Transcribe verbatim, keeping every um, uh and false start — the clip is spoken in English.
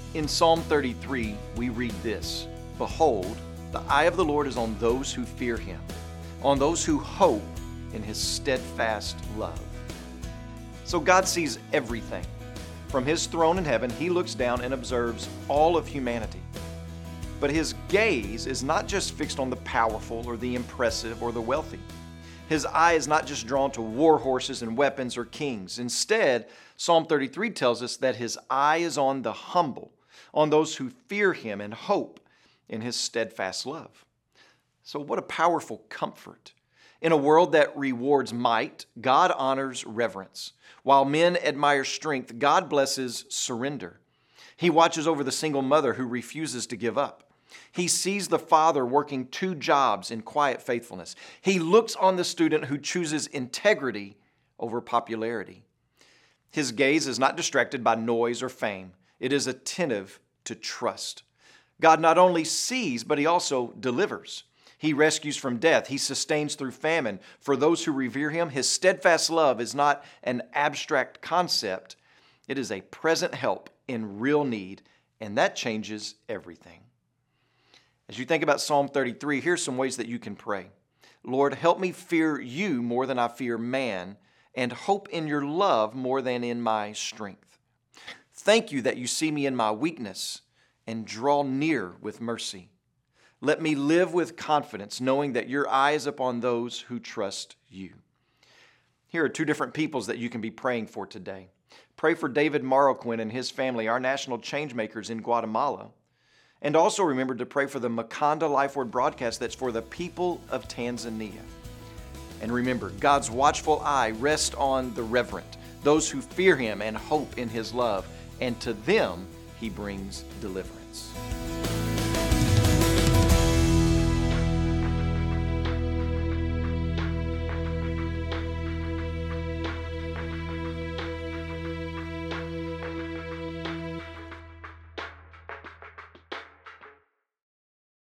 In Psalm thirty-three, we read this: "Behold, the eye of the Lord is on those who fear Him, on those who hope in His steadfast love." So God sees everything. From His throne in heaven, He looks down and observes all of humanity. But His gaze is not just fixed on the powerful or the impressive or the wealthy. His eye is not just drawn to war horses and weapons or kings. Instead, Psalm thirty-three tells us that His eye is on the humble, on those who fear Him and hope in His steadfast love. So what a powerful comfort. In a world that rewards might, God honors reverence. While men admire strength, God blesses surrender. He watches over the single mother who refuses to give up. He sees the father working two jobs in quiet faithfulness. He looks on the student who chooses integrity over popularity. His gaze is not distracted by noise or fame. It is attentive to trust. God not only sees, but He also delivers. He rescues from death. He sustains through famine. For those who revere Him, His steadfast love is not an abstract concept. It is a present help in real need, and that changes everything. As you think about Psalm thirty-three, here's some ways that you can pray. Lord, help me fear You more than I fear man, and hope in Your love more than in my strength. Thank You that You see me in my weakness and draw near with mercy. Let me live with confidence, knowing that Your eye is upon those who trust You. Here are two different peoples that you can be praying for today. Pray for David Marroquin and his family, our national change makers in Guatemala. And also remember to pray for the Makanda Life Word broadcast that's for the people of Tanzania. And remember, God's watchful eye rests on the reverent, those who fear Him and hope in His love, and to them He brings deliverance.